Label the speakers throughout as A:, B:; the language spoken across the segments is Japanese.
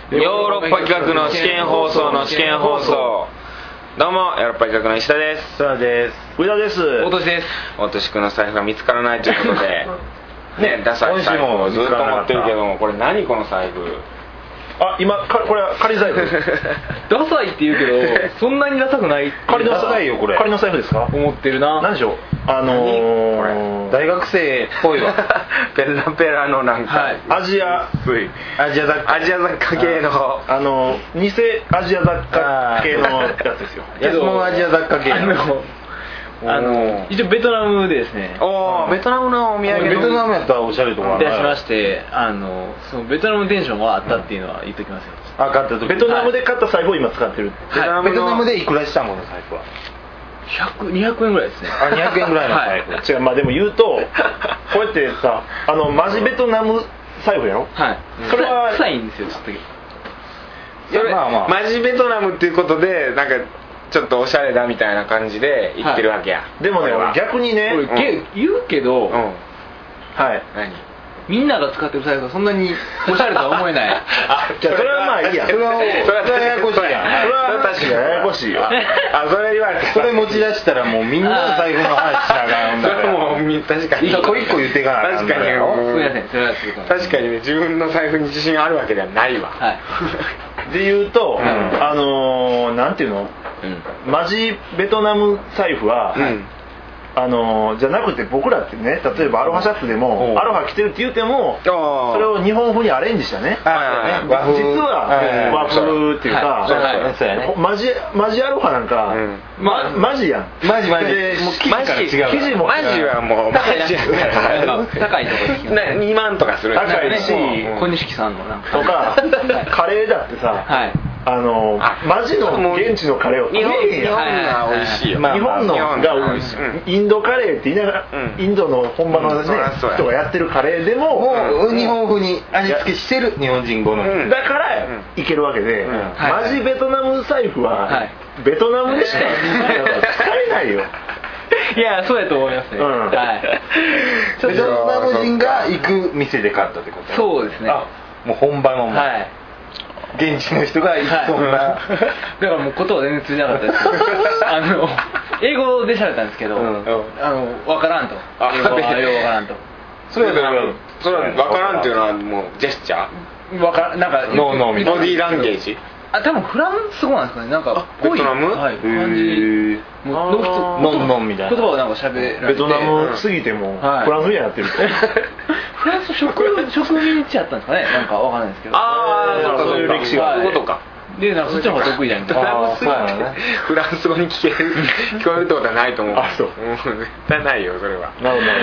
A: ヨーロッパ企画の試験放送の試験放送。どうもヨーロッパ企画の石田です。
B: 澤です。
C: 上田です。
A: 大俊です。大俊君の財布が見つからないということでね、ダサい財布をずっと持ってるけども、これ何この財布。
C: あ、今これは仮財布
B: ダサいって言うけどそんなにダサくない。
C: 仮の
B: ダサいよこれ。
C: 仮の財布ですか。
B: 思ってるな。
C: 何でしょう。
A: これ
B: 大学生っぽいわ
A: ペラペラのなんか、
B: はい、
C: アジア
A: 雑貨系の
C: 偽アジア雑貨系のやつですよ。
B: 安物アジア雑貨系一応ベトナムでですね。
A: ベトナムのお土産。
B: ベトナムやったらおしゃれとか
C: 出
B: しまして、そのベトナムテンションがあったっていうのは言っときますよ。
C: 買った時ベトナムで買った財布を今使ってる。
B: ベトナムでいくらしたんこの財布は。200円ぐらいですね。200円ぐらいの財布。
C: 違う、まあでも言うとこうやってさ、マジベトナム財布やろ。
B: はい。それは臭いんですよちょっと。
A: それマジベトナムっていうことでなんかちょっとおしゃれだみたいな感じで言ってるわけや。
C: でもね、逆にね、
B: 言うけど、
C: はい。
B: 何？みんなが使ってる財布がそんなにおしゃれとは思えない。
C: じゃあそれはまあいいや。それはややこしいやん。それは確かにややこしいよ。
A: それ言われて
B: それ持ち出したらもうみんなの財布の話しながら。
A: それも確かに
B: 一個一個言っていかな。
A: 確かに。すみません。確かにね、自分の財布に自信あるわけではないわ。
B: はい。
C: で言うと、なんていうの、マジベトナム財布は。じゃなくて僕らってね、例えばアロハシャツでもアロハ着てるって言ってもそれを日本風にアレンジしたね、実は和風っていうか、マジアロハなんかマジやん。
B: マジでもう生地から違う。
A: マジはもうマジや
B: 高いところ
A: 2万とかする。
C: 高いし、
B: 小錦さんのなんか
C: とかカレーだってさ、マジの現地のカレーを食べへんやん。
A: 日本が美味しいよ。
C: 日本のがインドカレーって言いながら、インドの本場のね人がやってるカレーでも
B: 日本風に味付けしてる日本人好み
C: だからいけるわけで、マジベトナム財布はベトナムでしか使えないよ。
B: いや、そうやと思いますね。ベトナム人が行く店で買ったってこと。そうですね。もう本場のも現地の人が行きそうな。だからもう言葉全然通じなかったですけど、英語で喋ったんですけど、分からんと。英語はよう分からんと。
A: それは分からんっていうのはもうジェスチャー？
B: なんか
A: ボディーランゲージ？
B: 多分フランス語なんですかね。なんか
A: ベトナム？
B: はい。感じ。ノンみたいな。言葉をなんか喋られて。
C: ベトナム過ぎてもフランスみたいになってる。
B: フランス植民地やったんですかね。なんかわかんないですけど。
A: そういう歴史があることか。
B: で、なんかそっちの方が得意じゃんみたいな。
A: フランス語に聞こえるってことはないと思う。
C: そう。
A: 絶対ないよそれは。
C: なるほど。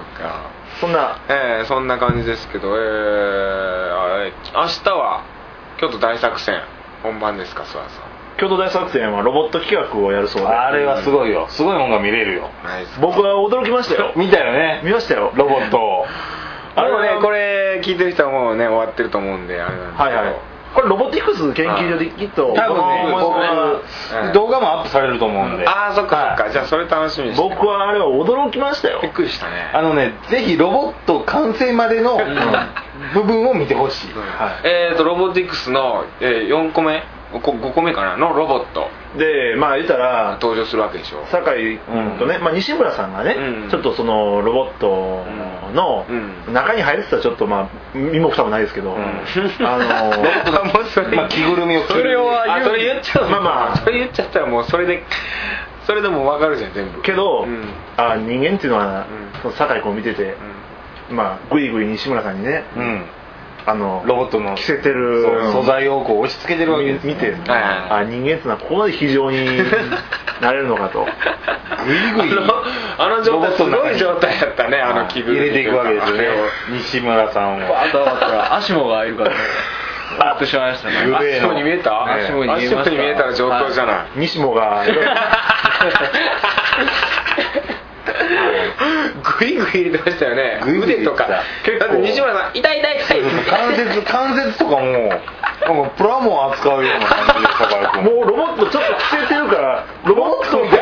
A: そんな感じですけど、明日は京都大作戦本番ですか、諏訪さん。
C: 京都大作戦はロボット企画をやるそうで、
B: あれはすごいよ。すごいもんが見れるよ。
C: 僕は驚きましたよ。
B: 見たよね。
C: 見ましたよ、
B: ロボットを。
A: でもね、これ聞いてる人はもうね終わってると思うんであれなんですけど、
C: これロボティクス研究所できっと
B: 多分ね、動画もアップされると思うんで。
A: そっかそっか。じゃあそれ楽しみにして。
C: 僕はあれは驚きましたよ。
A: びっくりしたね。
B: ぜひロボット完成までの部分を見てほしい。
A: ロボティクスの4個目5個目かなのロボット
C: で、まあ言ったら
A: 登場するわけでしょ。
C: 酒井とね、西村さんがね、ちょっとそのロボットの中に入れてたらちょっとまあ身も蓋もないですけど、ロボットが
A: もうそれ
B: 着ぐるみを着る。
A: それ言っちゃう。それ言っちゃったらもうそれでも分かるじゃん全部。
C: けど人間っていうのは酒井君を見てて、まあグイグイ西村さんにね、
B: ロボットの
C: 着せてる
B: 素材をこう押し付けてるわけです、
C: 見て、人間っていうのはここまで非常になれるのかと。
B: グイグイ
A: あの状態すごい状態だったね。着ぐるみ
B: 入れていくわけですよね、西村さんは。
D: あとはアシモがいるからね。バッとしましたね。
A: アシモに見えた？アシモに見えたら上等じゃない。
C: 西モが
A: グイグイ入れてましたよね。腕とか。だって西村さん痛い
B: 関節とかもプラモを扱うような感じでしたから。
C: もうロボットちょっと着せてるからロボットみたいになってる。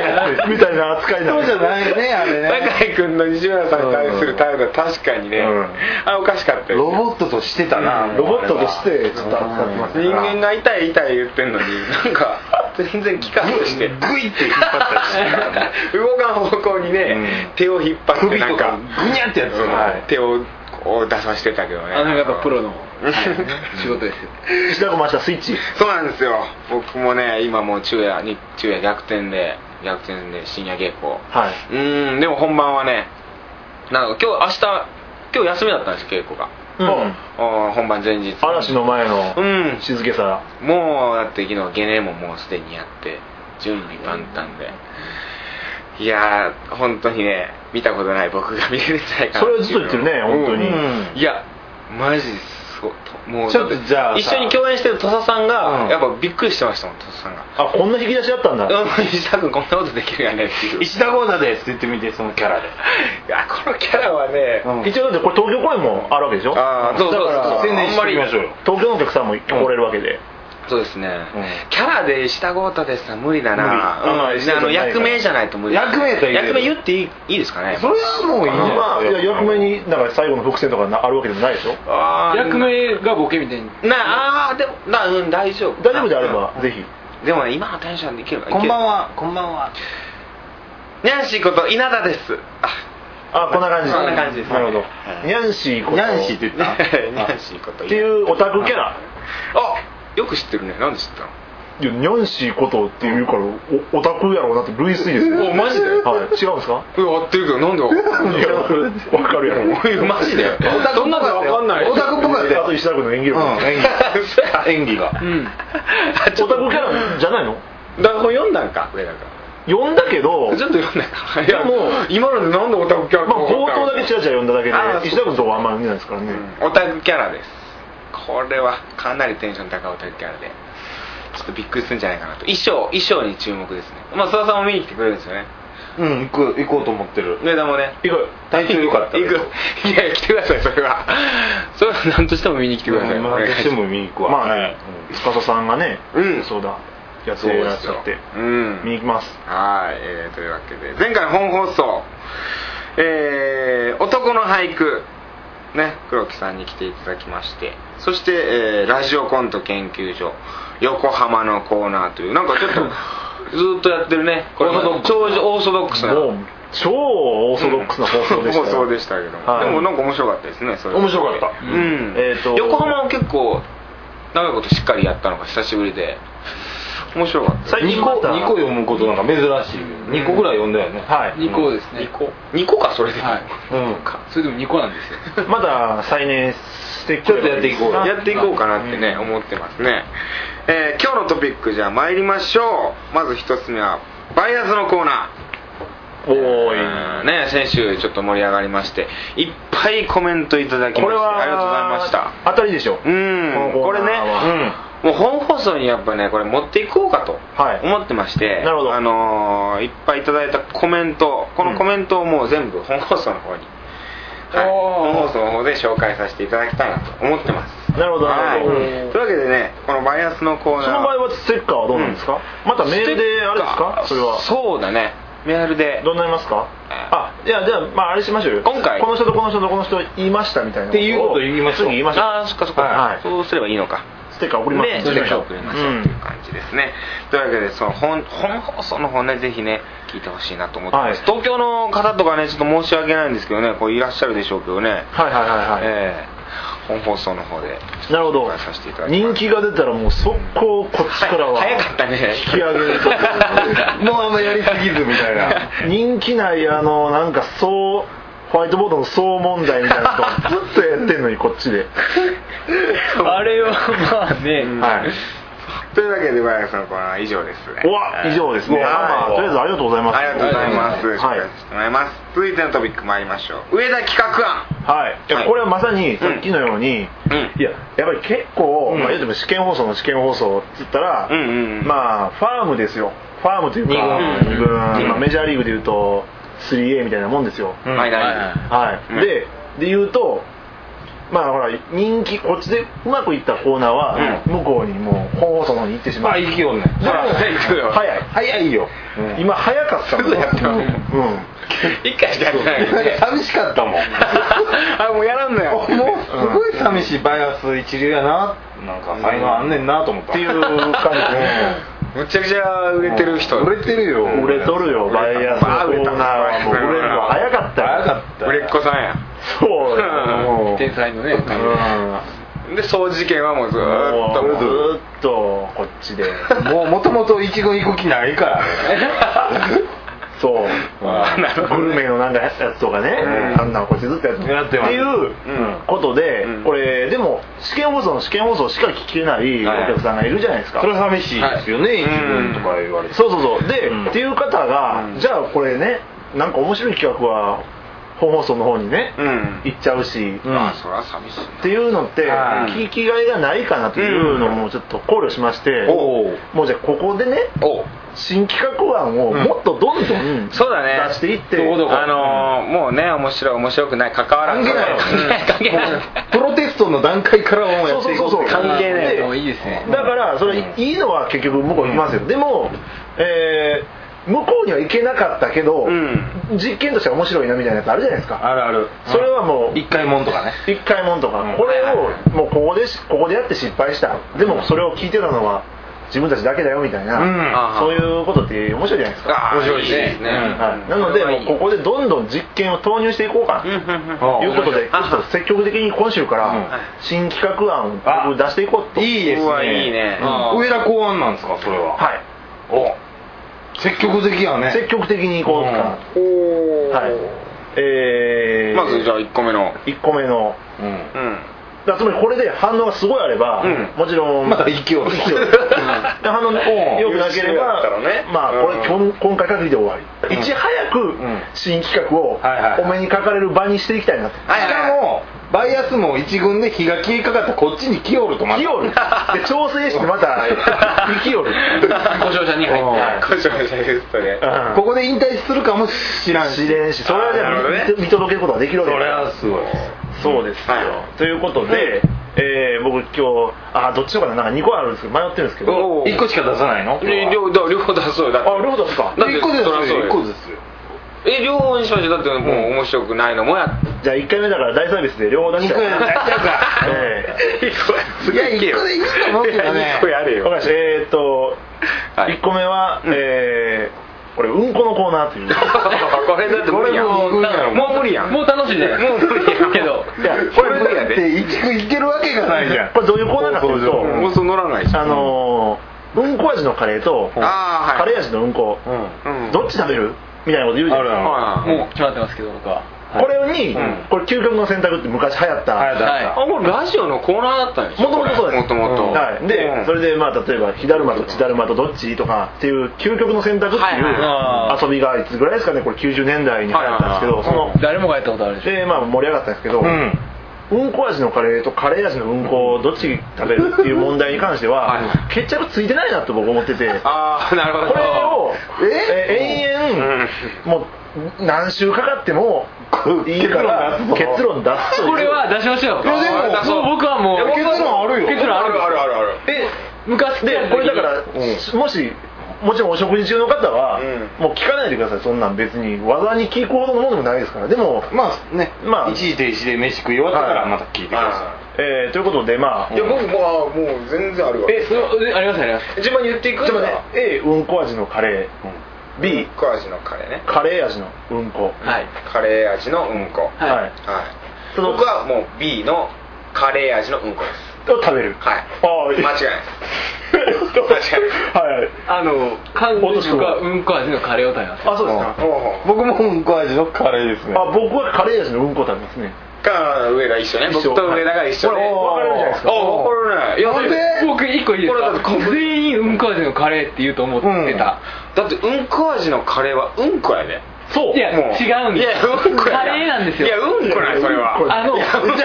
C: みたいな扱いになる。
B: そうじゃないねあれね。
A: 酒井君の西村さんに対する態度は確かにね、おかしかったよ。
B: ロボットとしてたな。
C: ロボットとしてちょっと扱ってます。
A: 人間が痛い痛い言ってんのになんか全然聞かんとして
B: グイって引っ張ったりして
A: 動かん方向にね、手を引っ張ってなんか
B: グニャってやつ、
A: 手をこう出させてたけどね。
D: やっぱプロの仕事ですよ。
C: 石田君回したスイッチ。
A: そうなんですよ。僕もね今もう昼夜逆転で深夜稽古。でも本番はねなんか今日休みだったんです稽古が。本番前日。
C: 嵐の前の静けさ。
A: もうだって昨日ゲネももうすでにやって準備万端で。いやー本当にね見たことない僕が見れるんじゃないかな。
C: それはずっと言ってるね本当に。
A: いやマジそうもう
B: ちょっとじゃあ
A: 一緒に共演してる土佐さんがやっぱびっくりしてましたもん。土佐さんが
C: こんな引き出しあったんだ。
A: 石田君こんなことできるやねっていう。
B: 石田豪太ですって言ってみてそのキャラで。
A: いやこのキャラはね、
C: 一応だってこれ東京公演もあるわけでしょ。
A: そう
B: だから宣伝しておきましょうよ。
C: 東京のお客さんも来れるわけで。
A: そうですね、キャラで石田豪太ですは無理だな。役名じゃないと無理。
B: 役名
A: 言っていいですかね。
B: それはもういいんじゃないですか。
C: 役名になんか最後の伏線とかあるわけでもないでしょ。
D: 役名がボケみたいに
A: でも大丈夫
C: であればぜひ。
A: でもね今のテンションでいけるか。
B: こんばんは
A: ニャンシーこと稲田です。
C: こんな感じ。
A: そんな感じです。
C: なるほど。ニャンシーって言った。
A: ニャンシーこと
C: っていうオタクキャラ。
A: よく知ってるね。なんで知ったの？
C: いやニャンシーことって言うからオタクやろうなって類推ですよ。
A: マジで？
C: はい。違うんですか？
A: 合ってるけどなんで？
C: わかるやろ。
A: マジで？そんなのわかんない。
B: オタクっぽかったよ。
C: あと石田君の演技力。
B: 演技が。
C: オタクキャラじゃないの？
A: 台本読んだんか上田君。
C: 読んだけど
A: ちょっと読んだか。
C: いやもう
A: 今のでなんでオタクキャラ？
C: 冒頭だけチラチラ読んだだけで石田君とはあんまり見ないですからね。
A: オタクキャラです。これはかなりテンション高いオタクキャラでちょっとびっくりするんじゃないかなと。衣装に注目ですね。須田さんも見に来てくれるんですよね。
B: 行こうと思ってる。
A: 上田もね
B: 行こう。体調良かったら
A: 行く。いや来てください。それは何としても見に来てください。
B: 何としても見に行くわ。
C: 司さんがねそうだやってらっしゃって見に行きます。
A: というわけで前回本放送男の俳句ね、黒木さんに来ていただきまして、そして、ラジオコント研究所横浜のコーナーというなんかちょっとずっとやってるね、これ超オーソドックスな
C: もう超オーソドックスな放送でした
A: 放送でしたけども、でもなんか面白かったですね。それ
B: 面白かった。
A: 横浜は結構長いことしっかりやったのが久しぶりで面白かった。
B: 最近2個読むことなんか珍しい。2個ぐらい読んだよね。
D: 2個ですね。
A: 2個かそれで。
D: それでも2個なんですよ。
C: まだ再燃して
B: ちょっとやっていこう。
A: やっていこうかなってね思ってますね。今日のトピックじゃあ参りましょう。まず一つ目はバイアスのコーナー。ね、先週ちょっと盛り上がりましていっぱいコメントいただきましてありがとうございました。
C: 当たりでしょ。
A: これね、もう本放送にやっぱねこれ持っていこうかと思ってまして、
C: なるほど。
A: いっぱいいただいたコメント、このコメントをもう全部本放送の方に、本放送の方で紹介させていただきたいなと思ってます。
C: なるほどなるほど。
A: というわけでね、このバイアスのコーナー、
C: その場合はステッカーはどうなんですか？またメールであれですか？それは
A: そうだね、メールで
C: どうなりますか？じゃああれしましょうよ。
A: 今回
C: この人とこの人とこの人言いましたみたいな
B: っていうことを言いましょう。
C: 次言いましょう。
A: そっか、そうすればいいのか。
C: ステッカー送ります。
A: ステッカー送りましょうという感じですね。というわけでその本放送の方ねぜひね聞いてほしいなと思ってます。東京の方とかねちょっと申し訳ないんですけどね、こういらっしゃるでしょうけどね。本放送の方で
C: なるほど。
A: させていただきます。
C: 人気が出たらもう速攻こっちからは
A: 早かったね。
C: 引き上げると
B: もうあんまやりすぎずみたいな。
C: 人気ないなんかホワイトボードの総問題みたいなのずっとやってんのにこっちで
D: あれはまあね、
A: というわけでバイアスのコーナーは以上ですね。
C: 以上ですね。とりあえずありがとうございます。
A: ありがとうございます。紹介させてもらいます。続いてのトピック参りましょう。上田企画案。
C: これはまさにさっきのように、やっぱり結構、言うても試験放送の試験放送って言ったら、まあファームですよ。ファームというか2軍、今メジャーリーグでいうと 3A みたいなもんですよ。で言うと、まあほら人気こっちでうまくいったコーナーは向こうにもう本放送の方に行ってしまう。
B: 行きよんね。早いよ。
C: 今早かったもん。
A: 一回しかやってない。
B: 寂しかったもん。
A: もうやらんのや。
B: もうすごい寂しい。バイアス一流やな、なんか才能あんねんなと思った
C: っていう感じで。
A: むちゃくちゃ売れてる人。
B: 売れてるよ。
C: 売れとるよ。バイアスのコーナーはもう売れるの早かったよ。
A: 売れっ子さんや。
C: そう。
D: 天才のね。
A: で掃除券はもうずーっと
C: こっちで。
B: もともと一軍行く気ないからね。
C: そうグルメのなんかやつとかね、あんなのこっちずっとやってますっていうことで、これでも試験放送しか聞けないお客さんがいるじゃないですか。
B: それは寂しいですよね、一軍とか言われて。
C: そうで、っていう方がじゃあこれね、なんか面白い企画は本放送の方にね行っちゃうし、
A: それは寂しい
C: っていうのって聞きがいがないかなというのもちょっと考慮しまして、もうじゃあここでね新企画案をもっとどんどん出していって、
A: もうね面白くない関わらない
B: 関係ないプロテストの段階からもうやっていこう。
A: 関係ない。
D: もういいですね。
C: だからそれいいのは結局向こう行きますよ。でも向こうには行けなかったけど、実験としては面白いなみたいなやつあるじゃないですか。
B: ある。
C: それはもう
B: 一回もんとかね。
C: これをもうここでやって失敗した。でもそれを聞いてたのは自分たちだけだよみたいな、そういうことって面白いじゃないですか。
A: 面白いですね。
C: なのでもうここでどんどん実験を投入していこうかということで、ちょっと積極的に今週から新企画案を出していこうと。
B: いいですね。
A: いいね。
B: 上田考案なんですか、それは。
C: はい。
B: 積極的やね。
C: 積極的にいこうかな。はい。
A: まずじゃあ1個目の
C: つまりこれで反応がすごいあれば、もちろん
B: また勢い反
C: 応良くなければまあこれ今回限りで終わり。いち早く新企画をお目にかかれる場にしていきたいなと。し
B: かもバイアスも一軍で火が消えかかったこっちに来よるとまた
C: 来よるで調整してまた来よる
D: 故障者に入って
A: 故障者ゲストで
B: ここで引退するかもしれんし
C: それはじゃあ見届けることができるわけ。
B: それはすごい。
C: そうですよ。ということで僕今日どっちのかな、なんか2個あるんですけど迷ってるんですけど
B: 1個しか出さないの？
A: 両方出そうだって。
C: 両方出すか。
B: 1個ですよ。
A: 両方にしましょう。だってもう面白くないのもや
C: じゃあ1回目だから大サービスで両方出しちゃう。
B: いや1個でいいと思うけどね。
A: 1個やれよ。
C: 1個目はこれうんこのコーナーっていう
A: これだって無理やん。もう無理やん。
D: もう楽しいじゃない
A: もう無理やんけど
B: これ無理やで。一区いけるわけがないじゃん。
C: これどういうコーナーかというと
A: もうそう乗らないし
C: うんこ味のカレーとカレー味のうんこどっち食べるみたいなこと言うじゃないですか。
D: もう決まってますけど僕は
C: これにこれ究極の選択って昔流行った
A: これラジオのコーナーだったんでしょ。
C: もともとそうです。
A: もと
C: でそれでまあ例えば火だるまと血だるまとどっちとかっていう究極の選択っていう遊びがいつぐらいですかね。これ90年代に流行ったんですけど、その
D: 誰もがやったことあるでしょ。
C: でまあ盛り上がったんですけど、うんこ味のカレーとカレー味のうんこどっち食べるっていう問題に関しては決着ついてないなと僕思ってて、
A: なるほど。
C: これを延々もう何週かかってもいいから結論出すという。
D: これは出しましょう。
B: いやでも
D: 僕はもう
B: 結論あるよ。
D: 結論ある昔
C: でこれだからもちろんお食事中の方はもう聞かないでください。そんなん別にわざに聞くほどのものでもないですから。でも
B: まあね、一時停止で飯食い終わったからまた聞いてくださ
C: い。ということでまあ
A: いや僕もう全然あるわ。
D: あります
A: 順番に言っていく。
C: ちょっとね A うんこ味のカレー、B
A: うんこ味のカレーね。
C: カレー味のうんこ。
A: カレー味のうんこ。僕はもう B のカレー味のうんこです。
C: と食べる。
A: 間違いないです。
D: 完全に僕はうんこ味のカレーを食べます。
C: そうですか。
B: 僕もうんこ味のカレーですね。
C: 僕はカレー味のうんこを食べますね。
A: 上が一緒ね。僕と上田が一緒で
C: 分かるじゃないですか。
A: 分かるね。いや
D: なんで僕一個いいですか。全員うんこ味のカレーって言うと思ってた。
A: だってうんこ味のカレーはうんこやで。
D: そう。いや違うんです。いやうんこカレーなんですよ。
A: いやうんこないそれは。
D: 違う。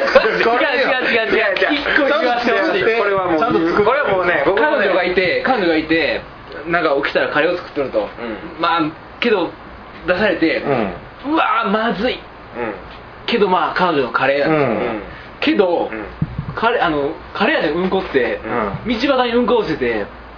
D: 一個言わせてほしい。これはもうね。彼女がいてなんか起きたらカレーを作ってると。まあけど出されてうわまずい。けどまあ彼女のカレーなんですよ。けどカレー味のうんこって道端にうんこをしてて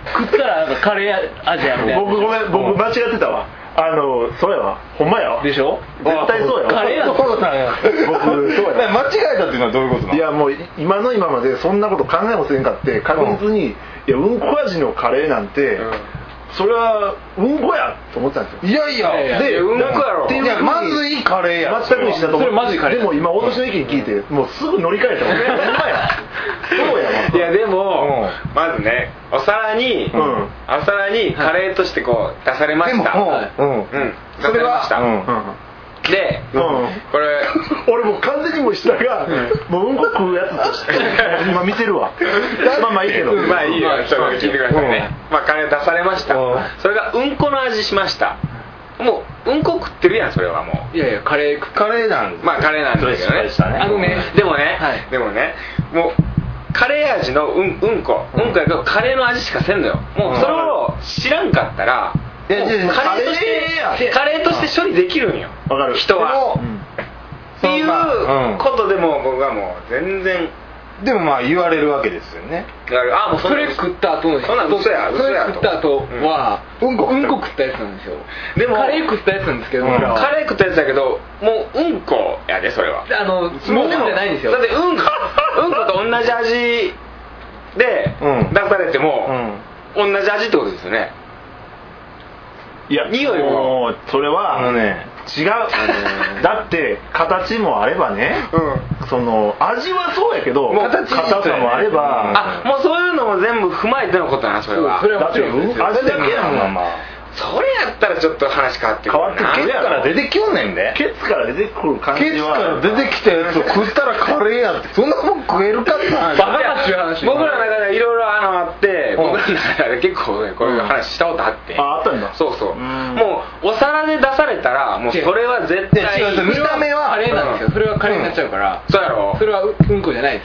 D: 食ったらなんかカレー味やみたいな。
C: 僕ごめん、僕間違ってたわ。そうやわ、ほんまやわ。
D: でしょ。
C: 絶対そうやわ。
D: カレーやん。
C: 僕そうや。
B: 間違えたっていうのはどういうことなの？
C: いやもう今の今までそんなこと考えもせんかって確実に、いやうんこ味のカレーなんて、それはうんこやと思ってたんですよ。
B: いや
C: で
A: うんこやろ。
C: っていう
B: いやまずいカレーや。
C: 全く一緒だと思う。
D: それマジカレー。
C: でも今私の意見聞いてもうすぐ乗り換えたもんね。ほんまや。そうやわ。
A: いやでもまずねお皿にカレーとしてこう出されました。出されました。で、これ
C: 俺もう完全にもう下がもううんこ食うやつとして今見てるわ。まあいいけど、
A: まあいいよ、ちょっと聞いてくださいね。まあカレー出されました。それがうんこの味しました。もううんこ食ってるやん、それはもう。
D: いやいやカレー
B: なん
A: まあカレーなんだけどね。でもねもうカレー味のうんこやけどカレーの味しかせんのよ。もうそれを知らんかったらカレーとして処理できるんよ、人は。っていうことでも僕はもう全然。
B: でもまあ言われるわけですよね。
A: もう
D: それ食った後の人、
A: そんな嘘や
D: それ食った後はうんこ食ったやつなんですよ。でもカレー食ったやつなんですけど、カ
A: レー食ったやつだけどもううんこやで、それは。
D: もうじゃないんですよ。
A: だってうんこと同じ味で出されても同じ味ってことですよね。
C: いや匂いもそれは違う。だって形もあればね、その味はそうやけど硬さもあれば、
A: もうそういうのも全部踏まえてのことな、それは。
C: だって味だけやもん。
A: それやったらちょっと話変わってくる。
B: ケツから出てきよんねんで。
C: ケツから出てくる感じは。
B: ケツから出てきたやつを食ったらカレーやって、そんなもん食えるかって話。
A: バカだっていう話。僕らの中でいろいろあって、僕らの中で結構こういう話したことあって。
C: あったんだ。
A: そうそう。もうお皿で出されたらもうそれは絶対
B: 見た目は
D: カレーなんですよ。それはカレーになっちゃうから。
A: そうやろ。
D: それはうんこじゃないです。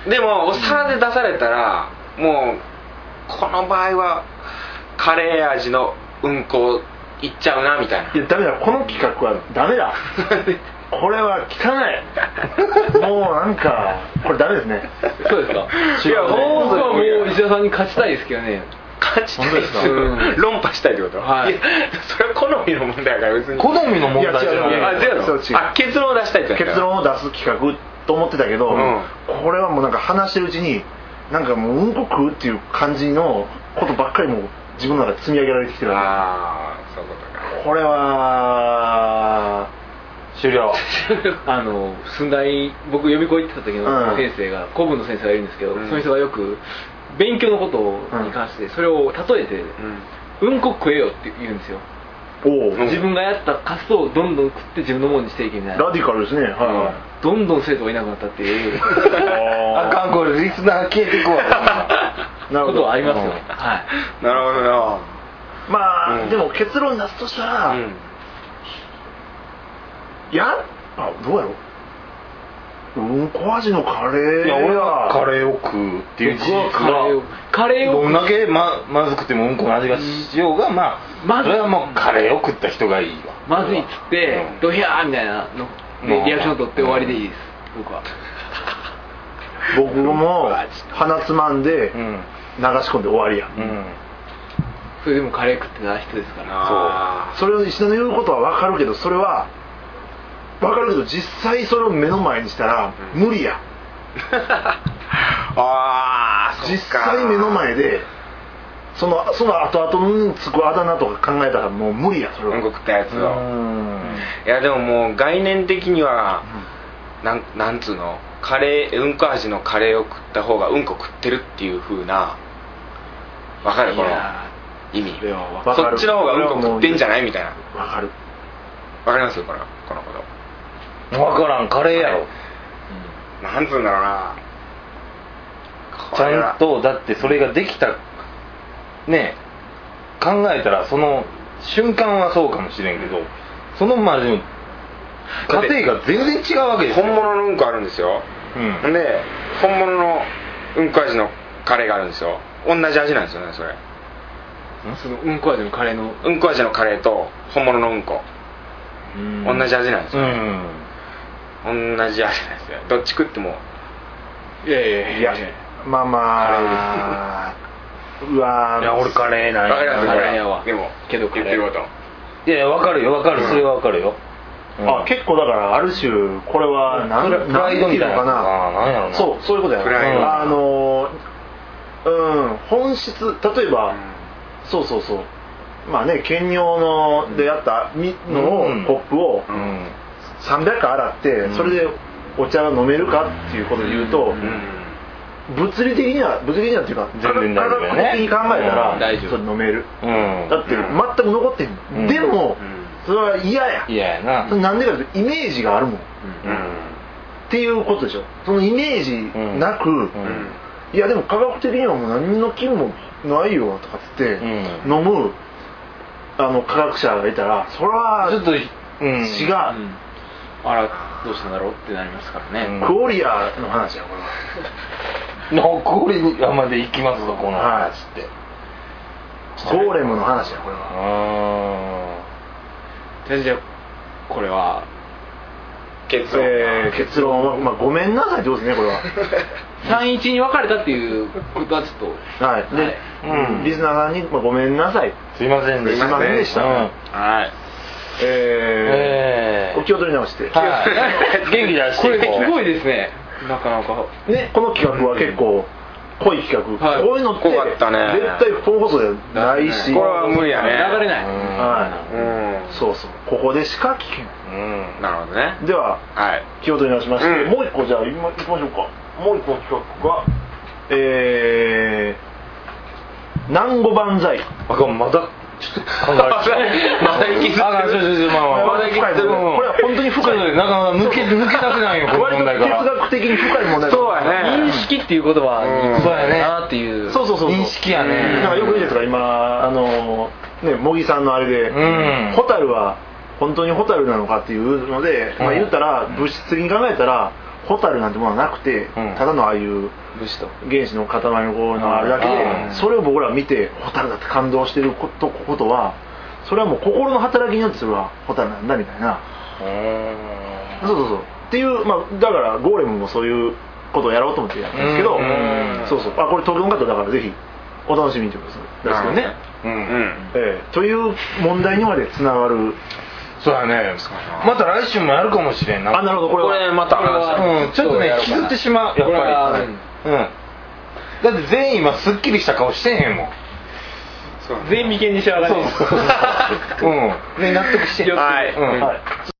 A: でもお皿で出されたらもうこの場合はカレー味のうんこいっちゃうなみたいな。
C: いやダメだ、この企画はダメだ。これは汚い。もうなんかこれダメですね。
D: そうですか。いや僕はもう石田さんに勝ちたいですけどね。
A: 勝ちたいですよ。論破したいってこと。はい。それは好みの問題だから別に。
B: 好みの問題じゃ
A: ない。結論を出したいって。
C: 結論を出す企画と思ってたけど、これはもうなんか話してるうちになんかもううんこ食うっていう感じのことばっかりもう自分の中で積み上げられてきてる。
A: そういうことか。
C: これは
B: 終了。
D: 寸大僕予備校行ってた時の先生が、古文の先生がいるんですけど、その人がよく勉強のことに関してそれを例えてうんこ食えよって言うんですよ。自分がやったカスをどんどん食って自分のものにしていけみたいな。
C: ラディカルですね。
D: どんどん生徒がいなくなったっていう。
B: あかん、これリスナー消えていくわ。
D: なるほど。ことはありますよ。
A: はい。なるほどな。
C: まあでも結論出すとしたら、どうやろう。うんこ味のカレー。
B: いや俺はカレーを食うっていう事実は
D: カレーを
B: どんだけまずくてもうんこの味がしようがそれはもうカレーを食った人がいいわ。
D: まずいっつってドヒャーみたいなのでリアクション取って終わりでいいです。僕は。
C: 僕も鼻つまんで流し込んで終わりや。
D: それでもカレー食ってた人ですから。
C: それを石田の言うことは分かるけど、それは分かるけど実際それを目の前にしたら無理や。実際目の前でその後々につくあだ名とか考えたらもう無理や。それは
A: うんこ食ったやつを。いやでももう概念的にはなんつうの、うんこ味のカレーを食った方がうんこ食ってるっていう風な、分かるこの意味。そっちの方がうんこ食ってんじゃないみたいな。
C: 分かる。
A: 分かりますよこのこと。
B: 分からん、カレーやろ。
A: なんつうんだろうな。
B: ちゃんとだってそれができたね、考えたらその瞬間はそうかもしれんけど、そのまでの過程が全然違うわけですよ。
A: 本物のうんこあるんですよ。で本物のうんこ味のカレーがあるんですよ。同じ味なんですよね、それ。
D: そのうんこ味のカレーの
A: うんこ味のカレーと本物のうんこ同じ味なんですよ。同じ味なんですよ。どっち食っても。
C: いやまあうわ
B: いや俺カレーない。
A: カレー
D: やわ。
A: でも
D: けど
A: 言ってること。
B: いや分かるよ分かる、それは分かるよ。
C: あ、結構だからある種これは何ていうのかな。
B: なんやろな。
C: そういうことや。本質、例えば、そうまあね、兼用のでやったのをコップを300回洗ってそれでお茶が飲めるかっていうことで言うと、物理的にはっていうか科学的に考えたらそれ飲める。だって全く残ってん。でもそれは嫌やな。なんでかというとイメージがあるもんっていうことでしょ。そのイメージなく、いやでも科学的にはもう何の菌もないよとかっつって飲む科学者がいたら、それは
B: ちょっと
C: 違う。
D: あらどうしたんだろうってなりますからね。
C: クオリアの話やこれは。
B: クオリアまで行きますぞこの話って。
C: ゴーレムの話やこれは。
D: じゃあこれは
C: 結論はごめんなさいってことですねこれは。
D: 3-1に分かれたっていうことはちょっと
C: はい。でリスナーさんにごめんなさい、
B: すいませんでした。
C: はい。お気を取り直して。
B: 元気出して。
D: これすごいですね。なかなか
C: ね、この企画は結構濃い企画。こういうのって絶対本放送ではないし、
A: これは無理やね。
D: 流れない。
C: そうここでしか聞けない。
A: なるほどね。
C: では気を取り直しまして、もう一個じゃあ今行きましょうか。もう一個の企画が南語万歳。
B: まだちょっと考えて
A: まだ息吸ってる。
C: まだ息吸ってる。これは本当に深い。
B: なかなか抜け出せないよこの問題から。
C: 哲学的に深い問題。
A: そうやね。
D: 認識っていう言葉にそうやねなっていう。
C: そう
B: 認識やね。
C: なんかよく言うですから今ね茂木さんのあれでホタルは本当にホタルなのかっていうので、まあ言ったら物質的に考えたらホタルなんてものはなくて、ただのああいう原子の塊のこういうのがあるだけで、それを僕ら見てホタルだって感動してることは、それはもう心の働きによってそれはホタルなんだみたいな。そうっていう、まあだからゴーレムもそういうことをやろうと思ってやったんですけど、これ東京の方だからぜひお楽しみにということですよね。という問題にまでつながる。
B: そうだね。また来週もやるかもしれんな。
C: なるほど。
A: これまた話。
B: ちょっとね引きずってしまうやっぱり。だって全員今すっきりした顔してへんもん。
D: 全員眉間にしわがね。
B: ね納得して。
A: はい。